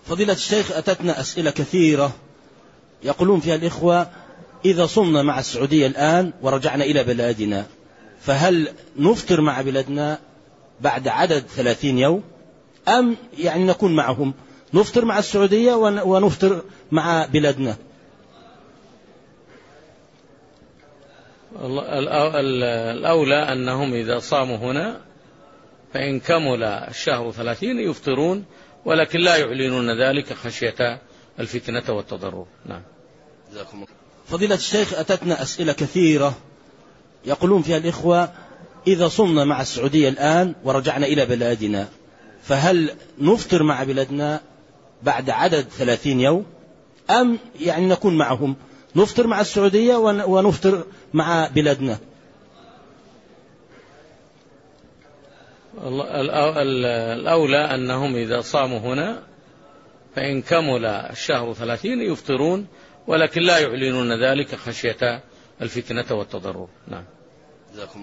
فضيلة الشيخ، أتتنا أسئلة كثيرة يقولون فيها الإخوة: إذا صمنا مع السعودية الآن ورجعنا إلى بلادنا، فهل نفطر مع بلادنا بعد عدد 30 يوم، أم يعني نكون معهم، نفطر مع السعودية ونفطر مع بلادنا؟ الأولى أنهم إذا صاموا هنا فإن كمل الشهر 30 يفطرون، ولكن لا يعلنون ذلك خشية الفتنة والتضرر. نعم. فضيلة الشيخ، أتتنا أسئلة كثيرة يقولون فيها الإخوة: إذا صمنا مع السعودية الآن ورجعنا إلى بلادنا، فهل نفطر مع بلادنا بعد عدد 30 يوم، أم يعني نكون معهم، نفطر مع السعودية ونفطر مع بلادنا؟ الأولى أنهم إذا صاموا هنا فإن كمل الشهر 30 يفطرون، ولكن لا يعلنون ذلك خشية الفتنة والتضرر. نعم.